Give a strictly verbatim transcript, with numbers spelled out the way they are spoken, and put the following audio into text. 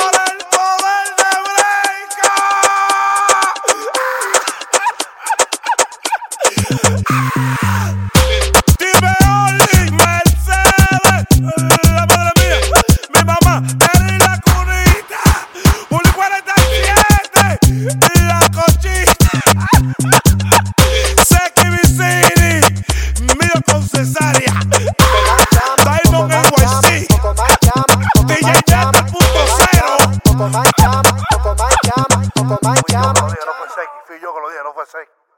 por el poder de Breika. Dime Oli, Mercedes, la madre mía, mi mamá, Terry la cunita, un cuarenta y siete, la cochita, Seki Vicini, mío con cesárea, Diamond N Y C, D J Jetta punto cero. Poco más llama, poco más llama, poco más llama. No fue Seki, fui yo que lo dije, no fue Seki.